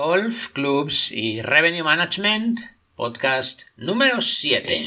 Golf, Clubs y Revenue Management, podcast número 7.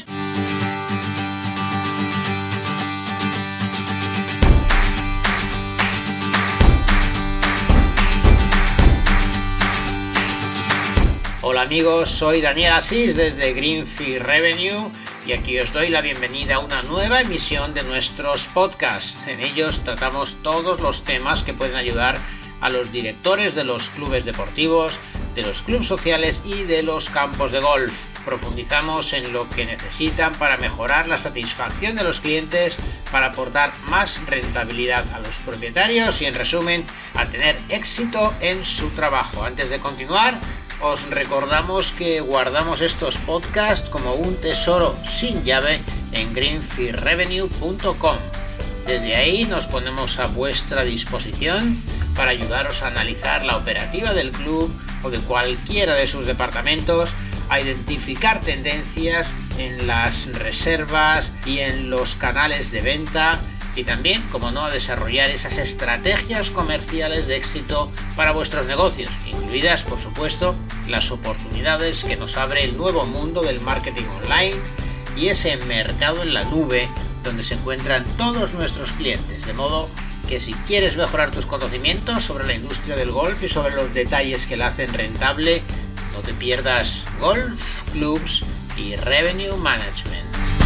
Hola amigos, soy Daniel Asís desde Greenfield Revenue y aquí os doy la bienvenida a una nueva emisión de nuestros podcasts. En ellos tratamos todos los temas que pueden ayudar a los directores de los clubes deportivos, de los clubes sociales y de los campos de golf. Profundizamos en lo que necesitan para mejorar la satisfacción de los clientes, para aportar más rentabilidad a los propietarios y, en resumen, a tener éxito en su trabajo. Antes de continuar, os recordamos que guardamos estos podcasts como un tesoro sin llave en greenfieldrevenue.com. Desde ahí nos ponemos a vuestra disposición para ayudaros a analizar la operativa del club o de cualquiera de sus departamentos, a identificar tendencias en las reservas y en los canales de venta y también, como no, a desarrollar esas estrategias comerciales de éxito para vuestros negocios, incluidas, por supuesto, las oportunidades que nos abre el nuevo mundo del marketing online y ese mercado en la nube donde se encuentran todos nuestros clientes, de modo que si quieres mejorar tus conocimientos sobre la industria del golf y sobre los detalles que la hacen rentable, no te pierdas Golf, Clubs y Revenue Management.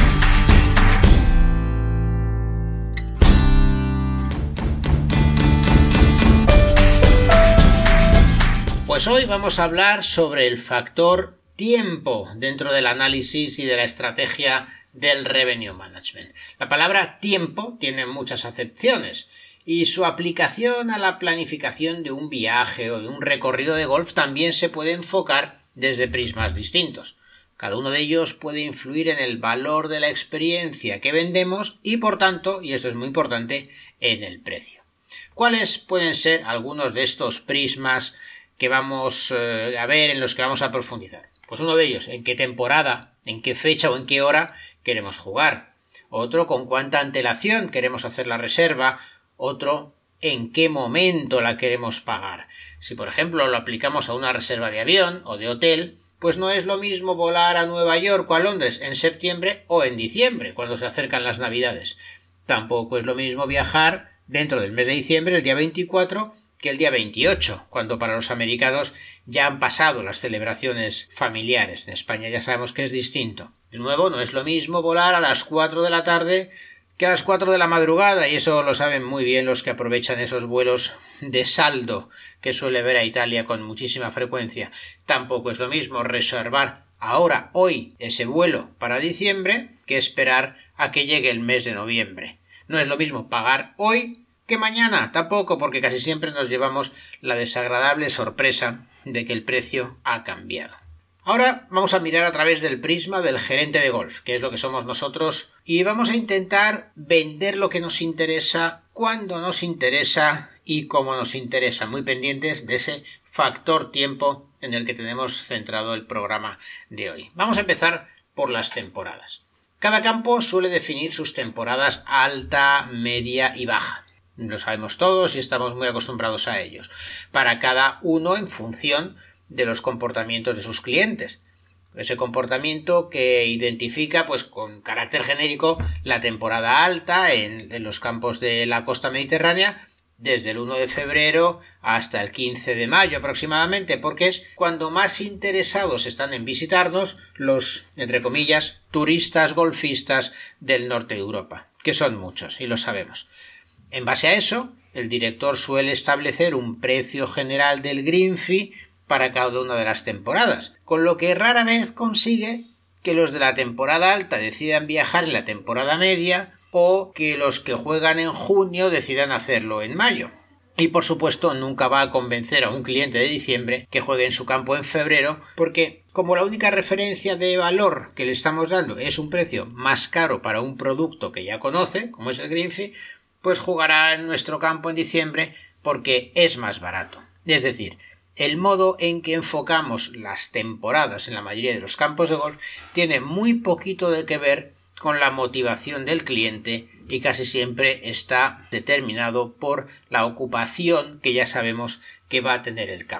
Pues hoy vamos a hablar sobre el factor tiempo dentro del análisis y de la estrategia del Revenue Management. La palabra tiempo tiene muchas acepciones y su aplicación a la planificación de un viaje o de un recorrido de golf también se puede enfocar desde prismas distintos. Cada uno de ellos puede influir en el valor de la experiencia que vendemos y, por tanto, y esto es muy importante, en el precio. ¿Cuáles pueden ser algunos de estos prismas que vamos a ver, en los que vamos a profundizar? Pues uno de ellos, en qué temporada, en qué fecha o en qué hora queremos jugar. Otro, con cuánta antelación queremos hacer la reserva. Otro, en qué momento la queremos pagar. Si, por ejemplo, lo aplicamos a una reserva de avión o de hotel, pues no es lo mismo volar a Nueva York o a Londres en septiembre o en diciembre, cuando se acercan las Navidades. Tampoco es lo mismo viajar dentro del mes de diciembre, el día 24, que el día 28, cuando para los americanos ya han pasado las celebraciones familiares. En España ya sabemos que es distinto. De nuevo, no es lo mismo volar a las 4 de la tarde que a las 4 de la madrugada, y eso lo saben muy bien los que aprovechan esos vuelos de saldo que suele ver a Italia con muchísima frecuencia. Tampoco es lo mismo reservar ahora, hoy, ese vuelo para diciembre que esperar a que llegue el mes de noviembre. No es lo mismo pagar hoy que mañana, tampoco, porque casi siempre nos llevamos la desagradable sorpresa de que el precio ha cambiado. Ahora vamos a mirar a través del prisma del gerente de golf, que es lo que somos nosotros, y vamos a intentar vender lo que nos interesa, cuando nos interesa y cómo nos interesa, muy pendientes de ese factor tiempo en el que tenemos centrado el programa de hoy. Vamos a empezar por las temporadas. Cada campo suele definir sus temporadas alta, media y baja. Lo sabemos todos y estamos muy acostumbrados a ellos. Para cada uno en función de los comportamientos de sus clientes. Ese comportamiento que identifica, pues con carácter genérico, la temporada alta en los campos de la costa mediterránea desde el 1 de febrero hasta el 15 de mayo aproximadamente, porque es cuando más interesados están en visitarnos los, entre comillas, turistas golfistas del norte de Europa, que son muchos y lo sabemos. En base a eso, el director suele establecer un precio general del green fee para cada una de las temporadas, con lo que rara vez consigue que los de la temporada alta decidan viajar en la temporada media o que los que juegan en junio decidan hacerlo en mayo. Y por supuesto nunca va a convencer a un cliente de diciembre que juegue en su campo en febrero, porque como la única referencia de valor que le estamos dando es un precio más caro para un producto que ya conoce, como es el green fee, pues jugará en nuestro campo en diciembre porque es más barato. Es decir, el modo en que enfocamos las temporadas en la mayoría de los campos de golf tiene muy poquito de que ver con la motivación del cliente y casi siempre está determinado por la ocupación que ya sabemos que va a tener el campo.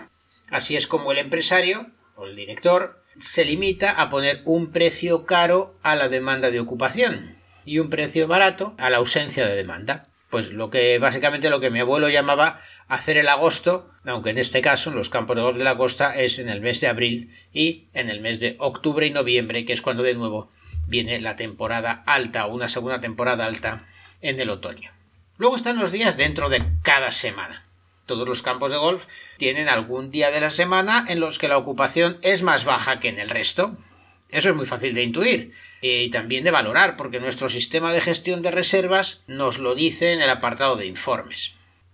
Así es como el empresario o el director se limita a poner un precio caro a la demanda de ocupación y un precio barato a la ausencia de demanda. Pues básicamente lo que mi abuelo llamaba hacer el agosto, aunque en este caso en los campos de golf de la costa es en el mes de abril y en el mes de octubre y noviembre, que es cuando de nuevo viene la temporada alta o una segunda temporada alta en el otoño. Luego están los días dentro de cada semana. Todos los campos de golf tienen algún día de la semana en los que la ocupación es más baja que en el resto. Eso es muy fácil de intuir y también de valorar, porque nuestro sistema de gestión de reservas nos lo dice en el apartado de informes.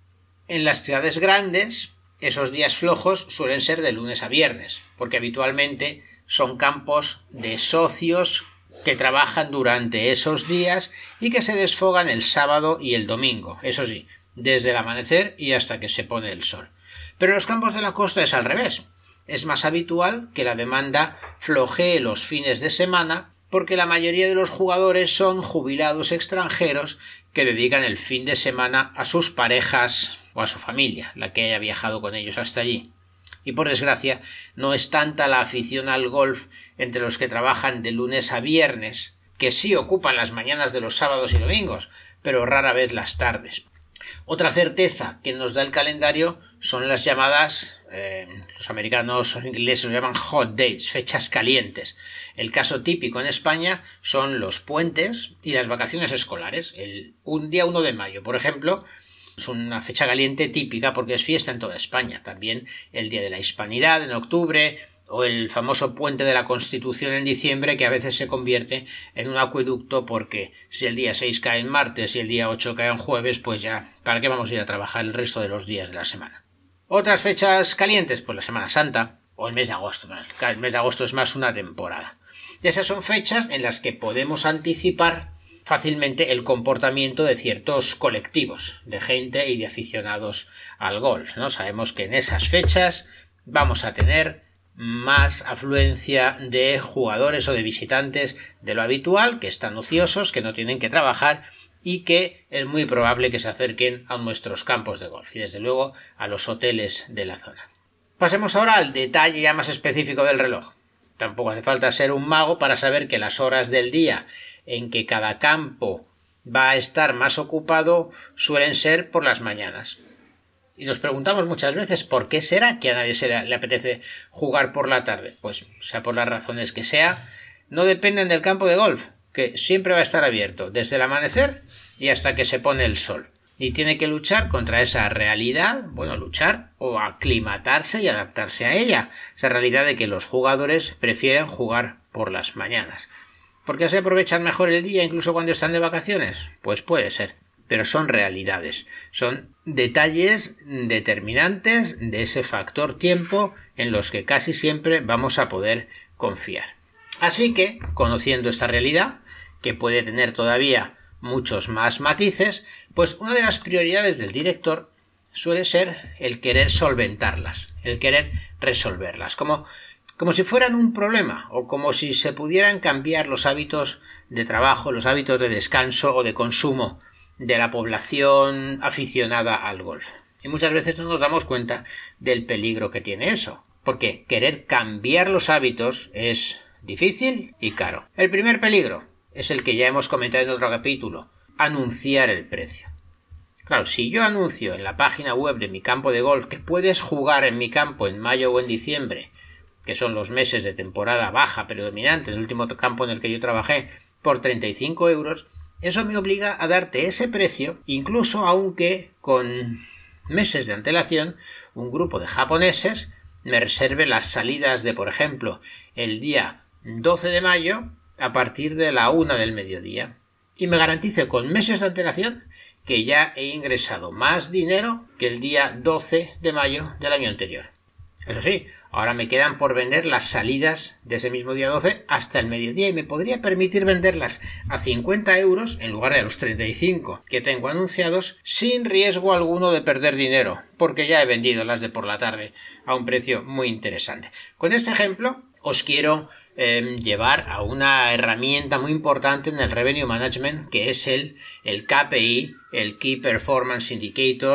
En las ciudades grandes, esos días flojos suelen ser de lunes a viernes, porque habitualmente son campos de socios que trabajan durante esos días y que se desfogan el sábado y el domingo, eso sí, desde el amanecer y hasta que se pone el sol. Pero en los campos de la costa es al revés. Es más habitual que la demanda flojee los fines de semana porque la mayoría de los jugadores son jubilados extranjeros que dedican el fin de semana a sus parejas o a su familia, la que haya viajado con ellos hasta allí. Y por desgracia no es tanta la afición al golf entre los que trabajan de lunes a viernes, que sí ocupan las mañanas de los sábados y domingos, pero rara vez las tardes. Otra certeza que nos da el calendario son las llamadas, los americanos o ingleses lo llaman hot dates, fechas calientes. El caso típico en España son los puentes y las vacaciones escolares. Un día 1 de mayo, por ejemplo, es una fecha caliente típica porque es fiesta en toda España. También el Día de la Hispanidad en octubre o el famoso Puente de la Constitución en diciembre, que a veces se convierte en un acueducto porque si el día 6 cae en martes y el día 8 cae en jueves, pues ya, ¿para qué vamos a ir a trabajar el resto de los días de la semana? Otras fechas calientes, pues la Semana Santa o el mes de agosto. El mes de agosto es más una temporada. Y esas son fechas en las que podemos anticipar fácilmente el comportamiento de ciertos colectivos de gente y de aficionados al golf, ¿no? Sabemos que en esas fechas vamos a tener más afluencia de jugadores o de visitantes de lo habitual, que están ociosos, que no tienen que trabajar y que es muy probable que se acerquen a nuestros campos de golf y desde luego a los hoteles de la zona. Pasemos ahora al detalle ya más específico del reloj. Tampoco hace falta ser un mago para saber que las horas del día en que cada campo va a estar más ocupado suelen ser por las mañanas. Y nos preguntamos muchas veces por qué será que a nadie le apetece jugar por la tarde. Pues, sea por las razones que sea, no dependen del campo de golf, que siempre va a estar abierto, desde el amanecer y hasta que se pone el sol. Y tiene que luchar contra esa realidad, luchar o aclimatarse y adaptarse a ella. Esa realidad de que los jugadores prefieren jugar por las mañanas. ¿Por qué se aprovechan mejor el día incluso cuando están de vacaciones? Pues puede ser. Pero son realidades, son detalles determinantes de ese factor tiempo en los que casi siempre vamos a poder confiar. Así que, conociendo esta realidad, que puede tener todavía muchos más matices, pues una de las prioridades del director suele ser el querer solventarlas, el querer resolverlas, como si fueran un problema o como si se pudieran cambiar los hábitos de trabajo, los hábitos de descanso o de consumo de la población aficionada al golf. Y muchas veces no nos damos cuenta del peligro que tiene eso, porque querer cambiar los hábitos es difícil y caro. El primer peligro es el que ya hemos comentado en otro capítulo, anunciar el precio. Claro, si yo anuncio en la página web de mi campo de golf que puedes jugar en mi campo en mayo o en diciembre, que son los meses de temporada baja predominante, el último campo en el que yo trabajé, por 35 euros, eso me obliga a darte ese precio, incluso aunque con meses de antelación un grupo de japoneses me reserve las salidas de, por ejemplo, el día 12 de mayo a partir de la 1 del mediodía y me garantice con meses de antelación que ya he ingresado más dinero que el día 12 de mayo del año anterior. Eso sí, ahora me quedan por vender las salidas de ese mismo día 12 hasta el mediodía y me podría permitir venderlas a 50 euros en lugar de a los 35 que tengo anunciados sin riesgo alguno de perder dinero, porque ya he vendido las de por la tarde a un precio muy interesante. Con este ejemplo os quiero llevar a una herramienta muy importante en el Revenue Management, que es el KPI, el Key Performance Indicator,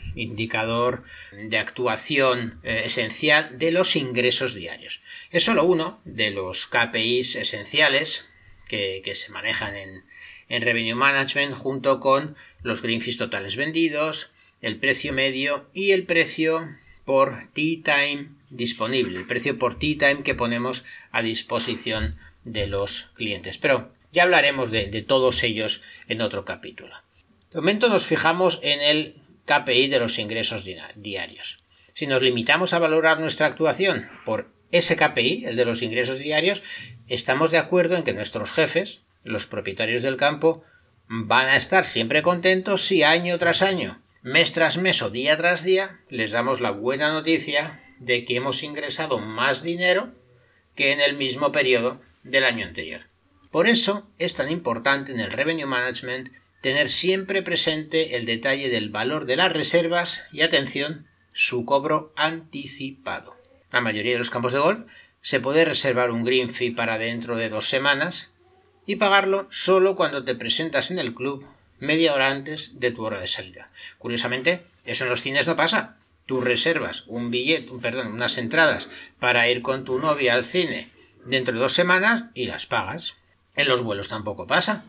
indicador de actuación esencial de los ingresos diarios. Es solo uno de los KPIs esenciales que se manejan en Revenue Management, junto con los green fees totales vendidos, el precio medio y el precio por tea time disponible, el precio por tea time que ponemos a disposición de los clientes. Pero ya hablaremos de todos ellos en otro capítulo. De momento nos fijamos en el KPI de los ingresos diarios. Si nos limitamos a valorar nuestra actuación por ese KPI, el de los ingresos diarios, estamos de acuerdo en que nuestros jefes, los propietarios del campo, van a estar siempre contentos si año tras año, mes tras mes o día tras día, les damos la buena noticia de que hemos ingresado más dinero que en el mismo periodo del año anterior. Por eso es tan importante en el Revenue Management tener siempre presente el detalle del valor de las reservas y, atención, su cobro anticipado. La mayoría de los campos de golf se puede reservar un green fee para dentro de 2 semanas y pagarlo solo cuando te presentas en el club media hora antes de tu hora de salida. Curiosamente, eso en los cines no pasa. Tú reservas unas entradas para ir con tu novia al cine dentro de 2 semanas y las pagas. En los vuelos tampoco pasa.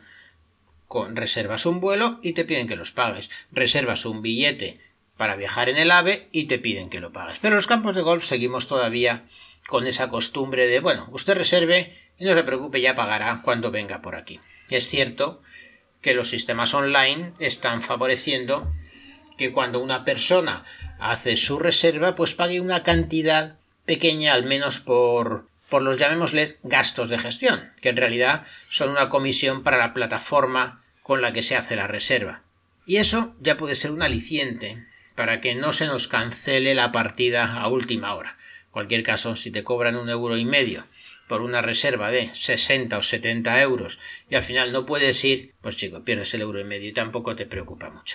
Reservas un vuelo y te piden que los pagues. Reservas un billete para viajar en el AVE y te piden que lo pagues. Pero en los campos de golf seguimos todavía con esa costumbre de, usted reserve y no se preocupe, ya pagará cuando venga por aquí. Es cierto que los sistemas online están favoreciendo que cuando una persona hace su reserva, pues pague una cantidad pequeña, al menos por los, llamémosles, gastos de gestión, que en realidad son una comisión para la plataforma con la que se hace la reserva. Y eso ya puede ser un aliciente para que no se nos cancele la partida a última hora. En cualquier caso, si te cobran 1,5 € por una reserva de 60 o 70 euros y al final no puedes ir, pues chico, pierdes el 1,5 € y tampoco te preocupa mucho.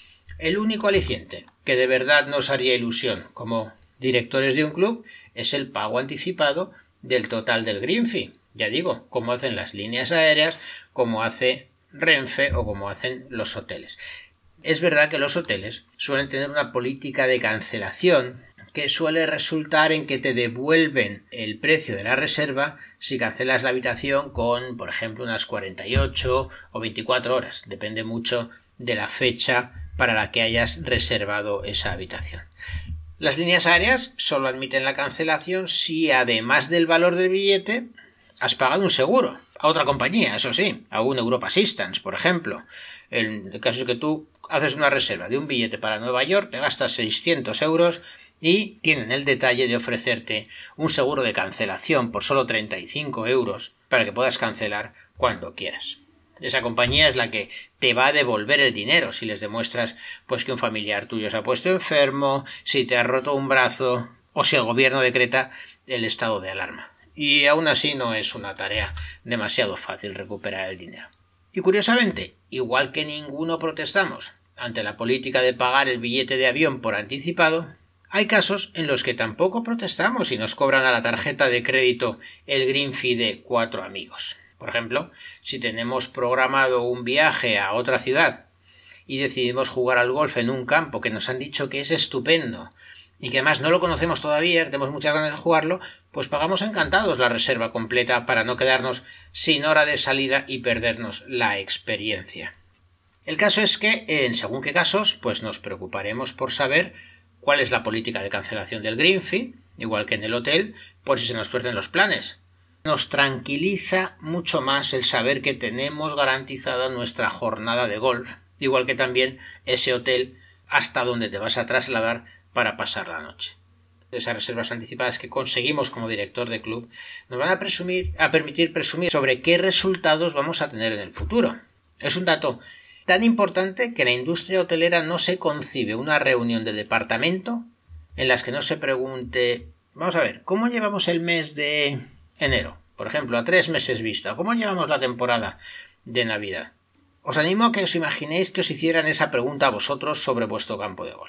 El único aliciente que de verdad nos haría ilusión como directores de un club es el pago anticipado del total del green fee. Ya digo, como hacen las líneas aéreas, como hace Renfe o como hacen los hoteles. Es verdad que los hoteles suelen tener una política de cancelación que suele resultar en que te devuelven el precio de la reserva si cancelas la habitación con, por ejemplo, unas 48 o 24 horas. Depende mucho de la fecha para la que hayas reservado esa habitación. Las líneas aéreas solo admiten la cancelación si, además del valor del billete, has pagado un seguro a otra compañía, eso sí, a un Europa Assistance, por ejemplo. El caso es que tú haces una reserva de un billete para Nueva York, te gastas 600 euros y tienen el detalle de ofrecerte un seguro de cancelación por solo 35 euros para que puedas cancelar cuando quieras. Esa compañía es la que te va a devolver el dinero si les demuestras pues que un familiar tuyo se ha puesto enfermo, si te has roto un brazo o si el gobierno decreta el estado de alarma. Y aún así no es una tarea demasiado fácil recuperar el dinero. Y curiosamente, igual que ninguno protestamos ante la política de pagar el billete de avión por anticipado, hay casos en los que tampoco protestamos y nos cobran a la tarjeta de crédito el green fee de 4 amigos. Por ejemplo, si tenemos programado un viaje a otra ciudad y decidimos jugar al golf en un campo que nos han dicho que es estupendo y que además no lo conocemos todavía, que tenemos muchas ganas de jugarlo, pues pagamos encantados la reserva completa para no quedarnos sin hora de salida y perdernos la experiencia. El caso es que, en según qué casos, pues nos preocuparemos por saber cuál es la política de cancelación del green fee, igual que en el hotel, por si se nos tuercen los planes. Nos tranquiliza mucho más el saber que tenemos garantizada nuestra jornada de golf, igual que también ese hotel hasta donde te vas a trasladar para pasar la noche. Esas reservas anticipadas que conseguimos como director de club nos van a permitir presumir sobre qué resultados vamos a tener en el futuro. Es un dato tan importante que en la industria hotelera no se concibe una reunión de departamento en las que no se pregunte, vamos a ver, ¿cómo llevamos el mes de enero? Por ejemplo, a 3 meses vista. ¿Cómo llevamos la temporada de Navidad? Os animo a que os imaginéis que os hicieran esa pregunta a vosotros sobre vuestro campo de golf.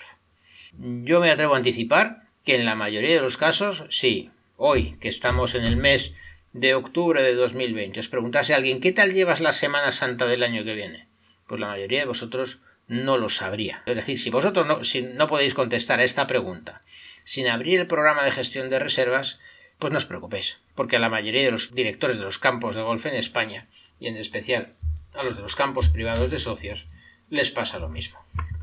Yo me atrevo a anticipar que en la mayoría de los casos, sí, hoy que estamos en el mes de octubre de 2020, os preguntase a alguien ¿qué tal llevas la Semana Santa del año que viene? Pues la mayoría de vosotros no lo sabría. Es decir, si vosotros si no podéis contestar a esta pregunta sin abrir el programa de gestión de reservas, pues no os preocupéis, porque a la mayoría de los directores de los campos de golf en España, y en especial a los de los campos privados de socios, les pasa lo mismo.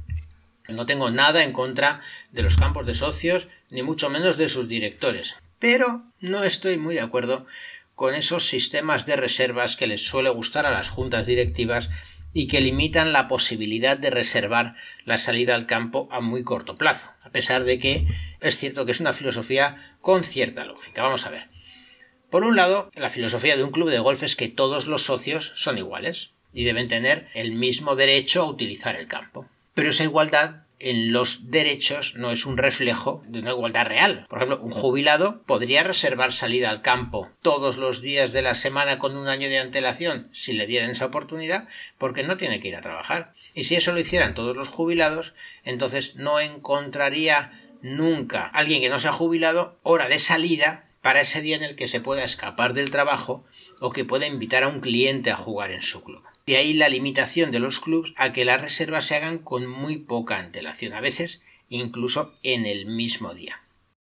No tengo nada en contra de los campos de socios, ni mucho menos de sus directores, pero no estoy muy de acuerdo con esos sistemas de reservas que les suele gustar a las juntas directivas y que limitan la posibilidad de reservar la salida al campo a muy corto plazo, a pesar de que es cierto que es una filosofía con cierta lógica. Vamos a ver. Por un lado, la filosofía de un club de golf es que todos los socios son iguales y deben tener el mismo derecho a utilizar el campo. Pero esa igualdad en los derechos no es un reflejo de una igualdad real. Por ejemplo, un jubilado podría reservar salida al campo todos los días de la semana con un año de antelación si le dieran esa oportunidad, porque no tiene que ir a trabajar. Y si eso lo hicieran todos los jubilados, entonces no encontraría nunca alguien que no sea jubilado hora de salida para ese día en el que se pueda escapar del trabajo o que pueda invitar a un cliente a jugar en su club. De ahí la limitación de los clubs a que las reservas se hagan con muy poca antelación, a veces incluso en el mismo día.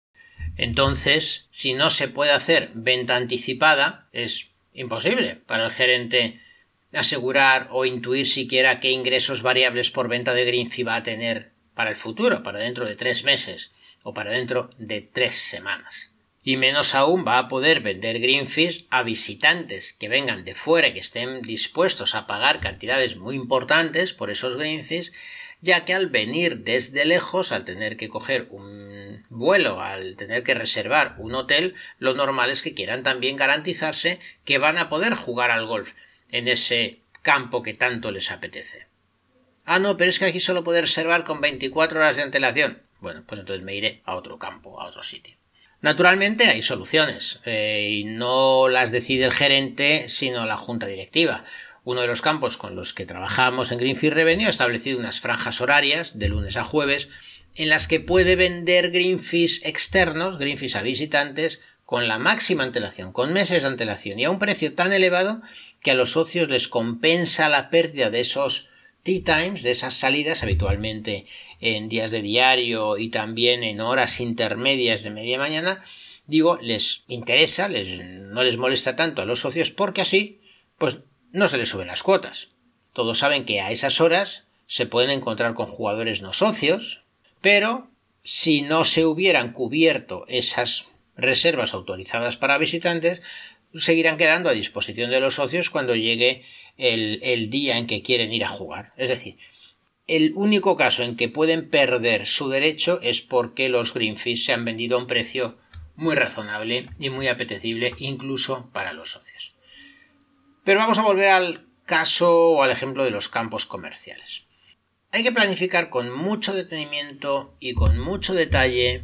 Entonces, si no se puede hacer venta anticipada, es imposible para el gerente asegurar o intuir siquiera qué ingresos variables por venta de green fee va a tener para el futuro, para dentro de 3 meses o para dentro de 3 semanas. Y menos aún va a poder vender green fees a visitantes que vengan de fuera y que estén dispuestos a pagar cantidades muy importantes por esos green fees, ya que al venir desde lejos, al tener que coger un vuelo, al tener que reservar un hotel, lo normal es que quieran también garantizarse que van a poder jugar al golf en ese campo que tanto les apetece. Ah, no, pero es que aquí solo puedo reservar con 24 horas de antelación. Bueno, pues entonces me iré a otro campo, a otro sitio. Naturalmente hay soluciones y no las decide el gerente sino la junta directiva. Uno de los campos con los que trabajamos en Greenfield Revenue ha establecido unas franjas horarias de lunes a jueves en las que puede vender green fees externos, green fees a visitantes, con la máxima antelación, con meses de antelación y a un precio tan elevado que a los socios les compensa la pérdida de esos tea times, de esas salidas habitualmente en días de diario y también en horas intermedias de media mañana. Digo, les interesa, no les molesta tanto a los socios porque así pues no se les suben las cuotas. Todos saben que a esas horas se pueden encontrar con jugadores no socios, pero si no se hubieran cubierto esas reservas autorizadas para visitantes, seguirán quedando a disposición de los socios cuando llegue el día en que quieren ir a jugar. Es decir, el único caso en que pueden perder su derecho es porque los green fees se han vendido a un precio muy razonable y muy apetecible incluso para los socios. Pero vamos a volver al caso o al ejemplo de los campos comerciales. Hay que planificar con mucho detenimiento y con mucho detalle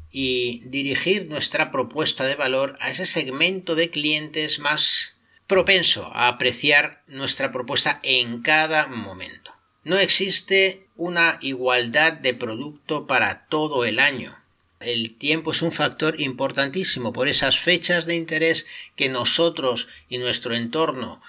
y dirigir nuestra propuesta de valor a ese segmento de clientes más propenso a apreciar nuestra propuesta en cada momento. No existe una igualdad de producto para todo el año. El tiempo es un factor importantísimo por esas fechas de interés que nosotros y nuestro entorno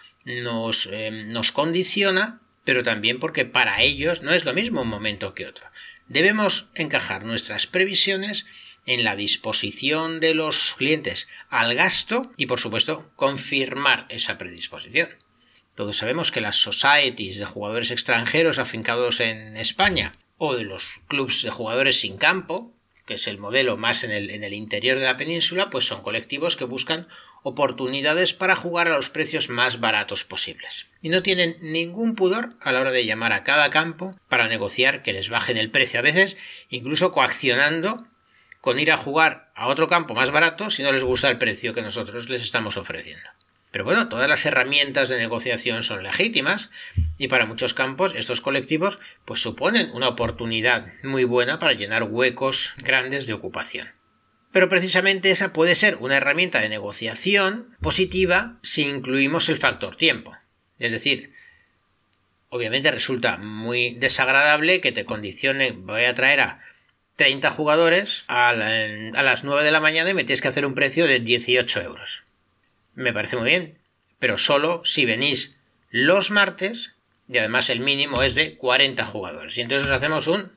nos condiciona, pero también porque para ellos no es lo mismo un momento que otro. Debemos encajar nuestras previsiones en la disposición de los clientes al gasto y, por supuesto, confirmar esa predisposición. Todos sabemos que las societies de jugadores extranjeros afincados en España o de los clubs de jugadores sin campo, que es el modelo más en el interior de la península, pues son colectivos que buscan oportunidades para jugar a los precios más baratos posibles. Y no tienen ningún pudor a la hora de llamar a cada campo para negociar que les bajen el precio, a veces incluso coaccionando con ir a jugar a otro campo más barato si no les gusta el precio que nosotros les estamos ofreciendo. Pero bueno, todas las herramientas de negociación son legítimas y para muchos campos estos colectivos pues suponen una oportunidad muy buena para llenar huecos grandes de ocupación. Pero precisamente esa puede ser una herramienta de negociación positiva si incluimos el factor tiempo. Es decir, obviamente resulta muy desagradable que te condicione, voy a traer a 30 jugadores a las 9 de la mañana y me tienes que hacer un precio de 18 euros. Me parece muy bien, pero solo si venís los martes y además el mínimo es de 40 jugadores. Y entonces hacemos un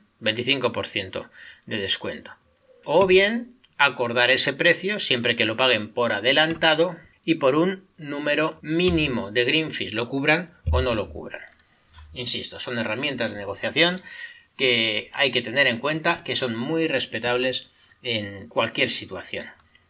25% de descuento. O bien acordar ese precio siempre que lo paguen por adelantado y por un número mínimo de green fees, lo cubran o no lo cubran. Insisto, son herramientas de negociación que hay que tener en cuenta, que son muy respetables en cualquier situación.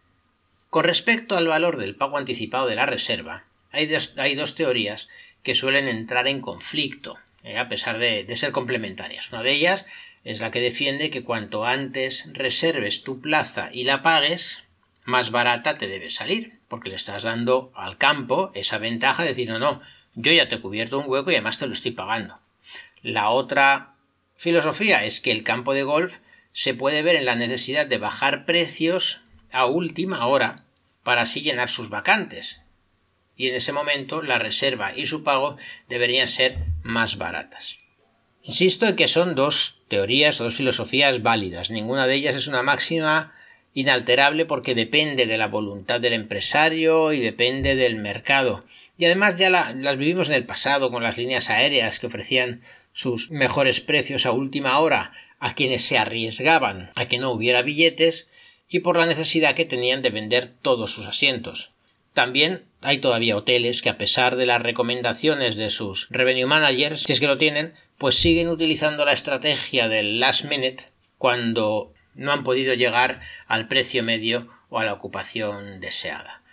Con respecto al valor del pago anticipado de la reserva, hay dos teorías que suelen entrar en conflicto, a pesar de ser complementarias. Una de ellas es la que defiende que cuanto antes reserves tu plaza y la pagues, más barata te debe salir, porque le estás dando al campo esa ventaja de decir, no, yo ya te he cubierto un hueco y además te lo estoy pagando. La otra filosofía es que el campo de golf se puede ver en la necesidad de bajar precios a última hora para así llenar sus vacantes. Y en ese momento la reserva y su pago deberían ser más baratas. Insisto en que son dos teorías, dos filosofías válidas. Ninguna de ellas es una máxima inalterable porque depende de la voluntad del empresario y depende del mercado. Y además ya las vivimos en el pasado con las líneas aéreas que ofrecían sus mejores precios a última hora a quienes se arriesgaban a que no hubiera billetes y por la necesidad que tenían de vender todos sus asientos. También hay todavía hoteles que a pesar de las recomendaciones de sus revenue managers, si es que lo tienen, pues siguen utilizando la estrategia del last minute cuando no han podido llegar al precio medio o a la ocupación deseada.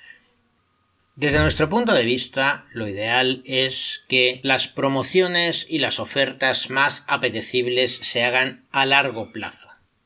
Desde nuestro punto de vista, lo ideal es que las promociones y las ofertas más apetecibles se hagan a largo plazo.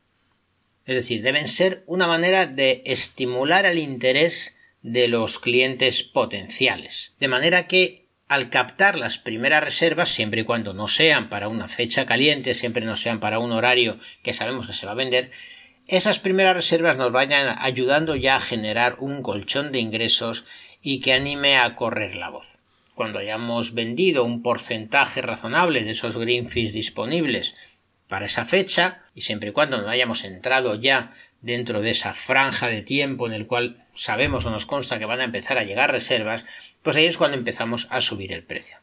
Es decir, deben ser una manera de estimular el interés de los clientes potenciales. De manera que al captar las primeras reservas, siempre y cuando no sean para una fecha caliente, siempre no sean para un horario que sabemos que se va a vender, esas primeras reservas nos vayan ayudando ya a generar un colchón de ingresos y que anime a correr la voz. Cuando hayamos vendido un porcentaje razonable de esos green fees disponibles para esa fecha, y siempre y cuando no hayamos entrado ya dentro de esa franja de tiempo en el cual sabemos o nos consta que van a empezar a llegar reservas, pues ahí es cuando empezamos a subir el precio.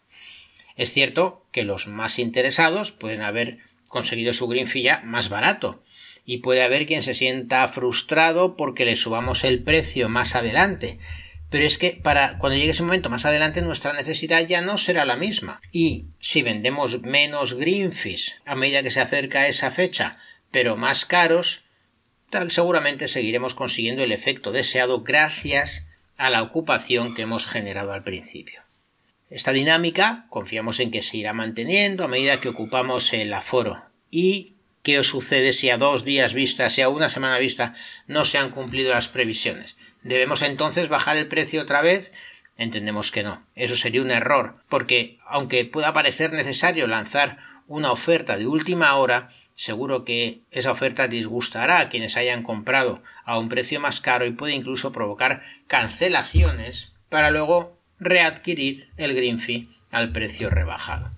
Es cierto que los más interesados pueden haber conseguido su green fee ya más barato, y puede haber quien se sienta frustrado porque le subamos el precio más adelante, pero es que para cuando llegue ese momento más adelante nuestra necesidad ya no será la misma, y si vendemos menos green fees a medida que se acerca a esa fecha, pero más caros, seguramente seguiremos consiguiendo el efecto deseado gracias a la ocupación que hemos generado al principio. Esta dinámica confiamos en que se irá manteniendo a medida que ocupamos el aforo. ¿Y qué os sucede si a 2 días vista, si a una semana vista no se han cumplido las previsiones? ¿Debemos entonces bajar el precio otra vez? Entendemos que no. Eso sería un error, porque aunque pueda parecer necesario lanzar una oferta de última hora, seguro que esa oferta disgustará a quienes hayan comprado a un precio más caro y puede incluso provocar cancelaciones para luego readquirir el green fee al precio rebajado.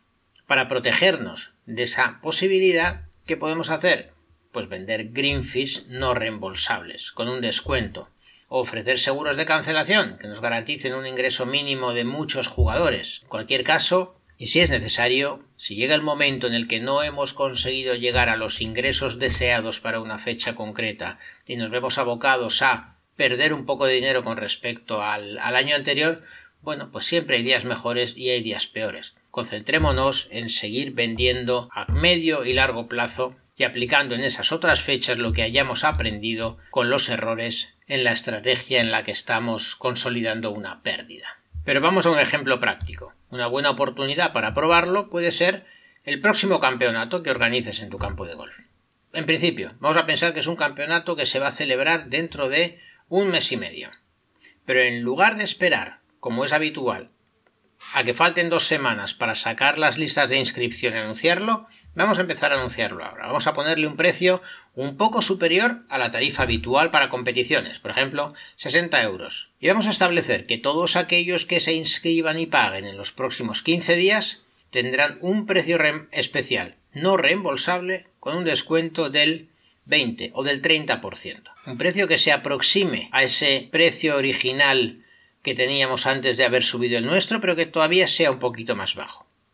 Para protegernos de esa posibilidad, ¿qué podemos hacer? Pues vender green fees no reembolsables con un descuento o ofrecer seguros de cancelación que nos garanticen un ingreso mínimo de muchos jugadores. En cualquier caso, y si es necesario, si llega el momento en el que no hemos conseguido llegar a los ingresos deseados para una fecha concreta y nos vemos abocados a perder un poco de dinero con respecto al año anterior, bueno, pues siempre hay días mejores y hay días peores. Concentrémonos en seguir vendiendo a medio y largo plazo y aplicando en esas otras fechas lo que hayamos aprendido con los errores en la estrategia en la que estamos consolidando una pérdida. Pero vamos a un ejemplo práctico. Una buena oportunidad para probarlo puede ser el próximo campeonato que organices en tu campo de golf. En principio, vamos a pensar que es un campeonato que se va a celebrar dentro de 1 mes y medio. Pero en lugar de esperar, como es habitual, a que falten 2 semanas para sacar las listas de inscripción y anunciarlo, vamos a empezar a anunciarlo ahora. Vamos a ponerle un precio un poco superior a la tarifa habitual para competiciones, por ejemplo, 60 euros. Y vamos a establecer que todos aquellos que se inscriban y paguen en los próximos 15 días tendrán un precio especial, no reembolsable, con un descuento del 20 o del 30%. Un precio que se aproxime a ese precio original que teníamos antes de haber subido el nuestro, pero que todavía sea un poquito más bajo.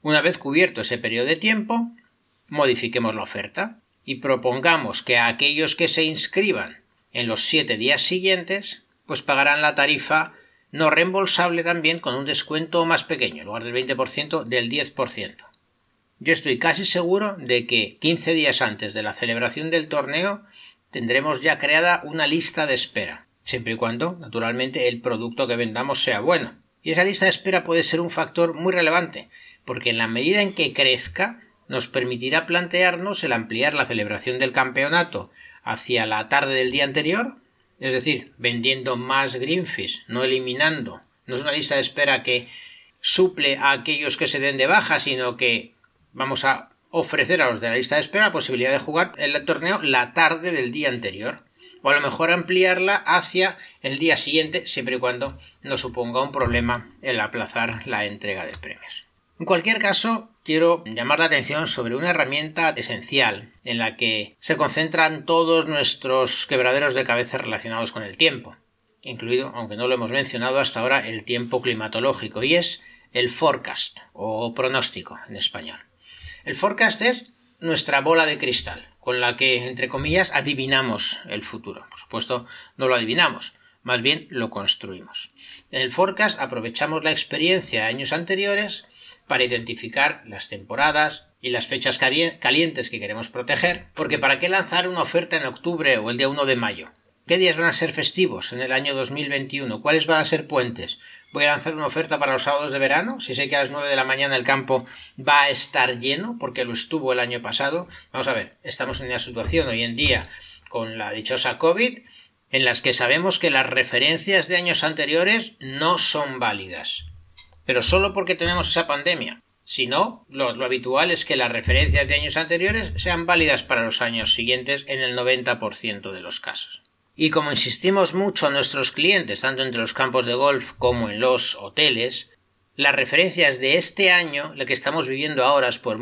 Una vez cubierto ese periodo de tiempo, modifiquemos la oferta y propongamos que a aquellos que se inscriban en los 7 días siguientes, pues pagarán la tarifa no reembolsable también con un descuento más pequeño, en lugar del 20%, del 10%. Yo estoy casi seguro de que 15 días antes de la celebración del torneo tendremos ya creada una lista de espera, siempre y cuando, naturalmente, el producto que vendamos sea bueno. Y esa lista de espera puede ser un factor muy relevante, porque en la medida en que crezca, nos permitirá plantearnos el ampliar la celebración del campeonato hacia la tarde del día anterior, es decir, vendiendo más Greenfish, no eliminando. No es una lista de espera que suple a aquellos que se den de baja, sino que vamos a ofrecer a los de la lista de espera la posibilidad de jugar el torneo la tarde del día anterior, o a lo mejor ampliarla hacia el día siguiente, siempre y cuando no suponga un problema el aplazar la entrega de premios. En cualquier caso, quiero llamar la atención sobre una herramienta esencial en la que se concentran todos nuestros quebraderos de cabeza relacionados con el tiempo, incluido, aunque no lo hemos mencionado hasta ahora, el tiempo climatológico, y es el forecast o pronóstico en español. El forecast es nuestra bola de cristal, con la que, entre comillas, adivinamos el futuro. Por supuesto, no lo adivinamos, más bien lo construimos. En el forecast aprovechamos la experiencia de años anteriores para identificar las temporadas y las fechas calientes que queremos proteger, porque ¿para qué lanzar una oferta en octubre o el día 1 de mayo? ¿Qué días van a ser festivos en el año 2021? ¿Cuáles van a ser puentes? ¿Voy a lanzar una oferta para los sábados de verano? Si sé que a las 9 de la mañana el campo va a estar lleno, porque lo estuvo el año pasado. Vamos a ver, estamos en una situación hoy en día con la dichosa COVID, en las que sabemos que las referencias de años anteriores no son válidas. Pero solo porque tenemos esa pandemia. Si no, lo habitual es que las referencias de años anteriores sean válidas para los años siguientes en el 90% de los casos. Y como insistimos mucho a nuestros clientes, tanto entre los campos de golf como en los hoteles, las referencias de este año, lo que estamos viviendo ahora, por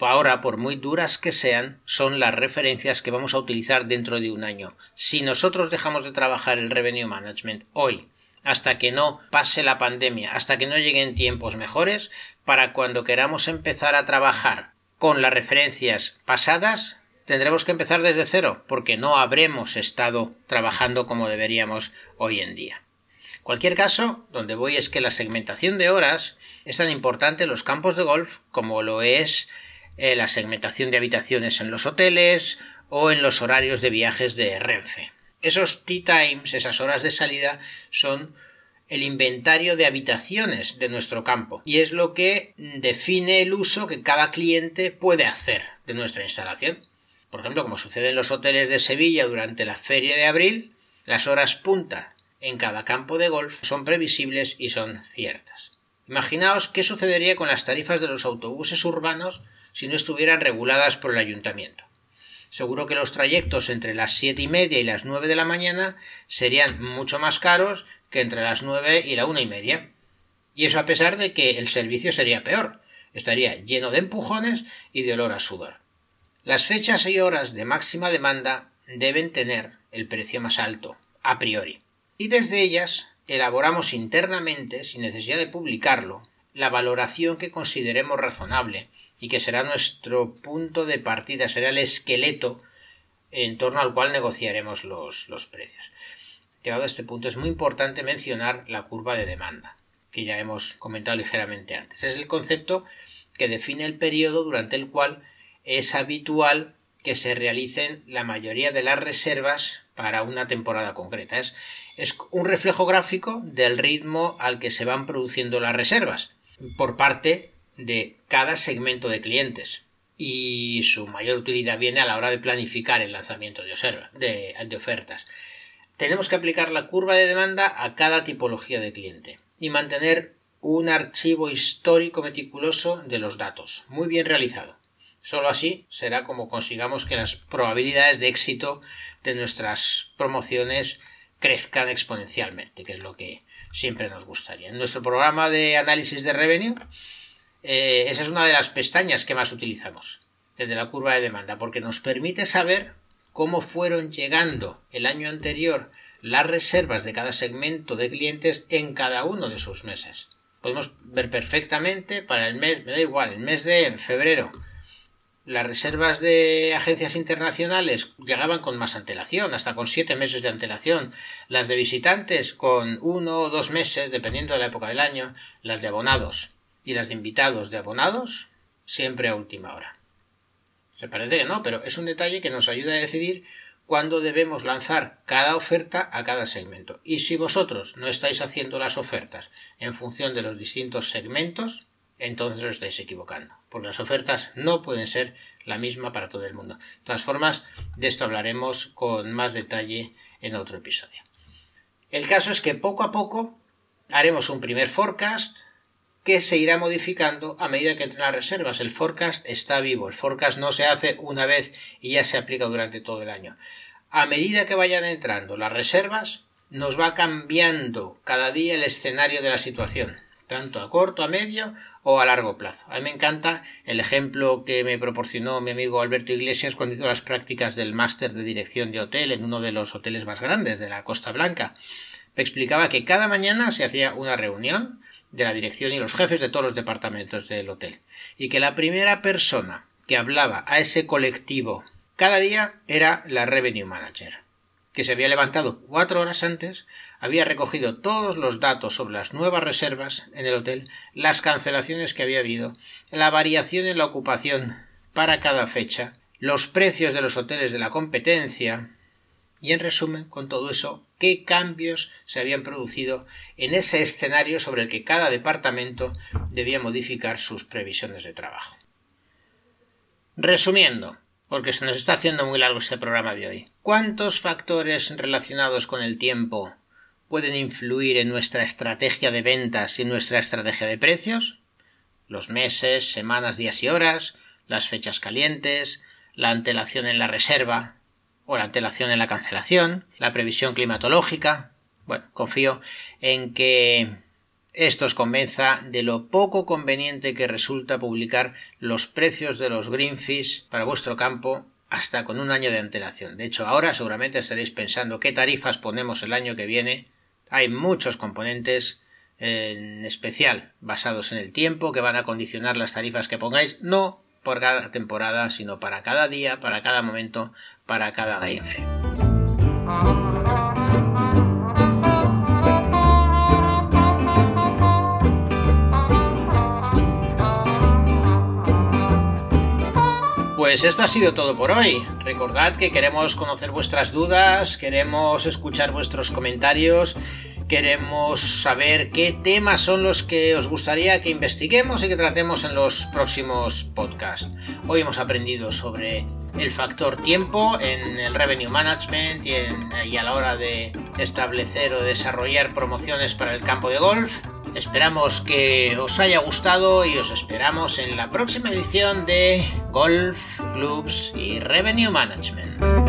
muy duras que sean, son las referencias que vamos a utilizar dentro de un año. Si nosotros dejamos de trabajar el revenue management hoy, hasta que no pase la pandemia, hasta que no lleguen tiempos mejores, para cuando queramos empezar a trabajar con las referencias pasadas, tendremos que empezar desde cero, porque no habremos estado trabajando como deberíamos hoy en día. En cualquier caso, donde voy es que la segmentación de horas es tan importante en los campos de golf como lo es la segmentación de habitaciones en los hoteles o en los horarios de viajes de Renfe. Esos tea times, esas horas de salida, son el inventario de habitaciones de nuestro campo y es lo que define el uso que cada cliente puede hacer de nuestra instalación. Por ejemplo, como sucede en los hoteles de Sevilla durante la feria de abril, las horas punta en cada campo de golf son previsibles y son ciertas. Imaginaos qué sucedería con las tarifas de los autobuses urbanos si no estuvieran reguladas por el ayuntamiento. Seguro que los trayectos entre las 7:30 y las 9 de la mañana serían mucho más caros que entre las 9 y la 1:30. Y eso a pesar de que el servicio sería peor. Estaría lleno de empujones y de olor a sudor. Las fechas y horas de máxima demanda deben tener el precio más alto, a priori. Y desde ellas elaboramos internamente, sin necesidad de publicarlo, la valoración que consideremos razonable y que será nuestro punto de partida, será el esqueleto en torno al cual negociaremos los precios. Llegado a este punto es muy importante mencionar la curva de demanda, que ya hemos comentado ligeramente antes. Es el concepto que define el periodo durante el cual es habitual que se realicen la mayoría de las reservas para una temporada concreta. Es un reflejo gráfico del ritmo al que se van produciendo las reservas por parte de cada segmento de clientes, y su mayor utilidad viene a la hora de planificar el lanzamiento de ofertas. Tenemos que aplicar la curva de demanda a cada tipología de cliente y mantener un archivo histórico meticuloso de los datos, muy bien realizado. Solo así será como consigamos que las probabilidades de éxito de nuestras promociones crezcan exponencialmente, que es lo que siempre nos gustaría. En nuestro programa de análisis de revenue, esa es una de las pestañas que más utilizamos, desde la curva de demanda, porque nos permite saber cómo fueron llegando el año anterior las reservas de cada segmento de clientes en cada uno de sus meses. Podemos ver perfectamente para el mes, me da igual, el mes de febrero, las reservas de agencias internacionales llegaban con más antelación, hasta con 7 meses de antelación. Las de visitantes con 1 o 2 meses, dependiendo de la época del año. Las de abonados y las de invitados de abonados, siempre a última hora. Se parece que no, pero es un detalle que nos ayuda a decidir cuándo debemos lanzar cada oferta a cada segmento. Y si vosotros no estáis haciendo las ofertas en función de los distintos segmentos, entonces os estáis equivocando, porque las ofertas no pueden ser la misma para todo el mundo. De todas formas, de esto hablaremos con más detalle en otro episodio. El caso es que poco a poco haremos un primer forecast que se irá modificando a medida que entran las reservas. El forecast está vivo, el forecast no se hace una vez y ya se aplica durante todo el año. A medida que vayan entrando las reservas, nos va cambiando cada día el escenario de la situación, tanto a corto, a medio o a largo plazo. A mí me encanta el ejemplo que me proporcionó mi amigo Alberto Iglesias cuando hizo las prácticas del máster de dirección de hotel en uno de los hoteles más grandes de la Costa Blanca. Me explicaba que cada mañana se hacía una reunión de la dirección y los jefes de todos los departamentos del hotel, y que la primera persona que hablaba a ese colectivo cada día era la Revenue Manager, que se había levantado 4 horas antes, había recogido todos los datos sobre las nuevas reservas en el hotel, las cancelaciones que había habido, la variación en la ocupación para cada fecha, los precios de los hoteles de la competencia y, en resumen, con todo eso, qué cambios se habían producido en ese escenario sobre el que cada departamento debía modificar sus previsiones de trabajo. Resumiendo, porque se nos está haciendo muy largo este programa de hoy, ¿cuántos factores relacionados con el tiempo pueden influir en nuestra estrategia de ventas y nuestra estrategia de precios? Los meses, semanas, días y horas, las fechas calientes, la antelación en la reserva o la antelación en la cancelación, la previsión climatológica. Bueno, confío en que esto os convenza de lo poco conveniente que resulta publicar los precios de los greenfish para vuestro campo hasta con un año de antelación. De hecho, ahora seguramente estaréis pensando qué tarifas ponemos el año que viene. Hay muchos componentes, en especial basados en el tiempo, que van a condicionar las tarifas que pongáis, no por cada temporada, sino para cada día, para cada momento, para cada greenfish. Pues esto ha sido todo por hoy. Recordad que queremos conocer vuestras dudas, queremos escuchar vuestros comentarios, queremos saber qué temas son los que os gustaría que investiguemos y que tratemos en los próximos podcasts. Hoy hemos aprendido sobre el factor tiempo en el revenue management y a la hora de establecer o desarrollar promociones para el campo de golf. Esperamos que os haya gustado y os esperamos en la próxima edición de Golf, Clubs y Revenue Management.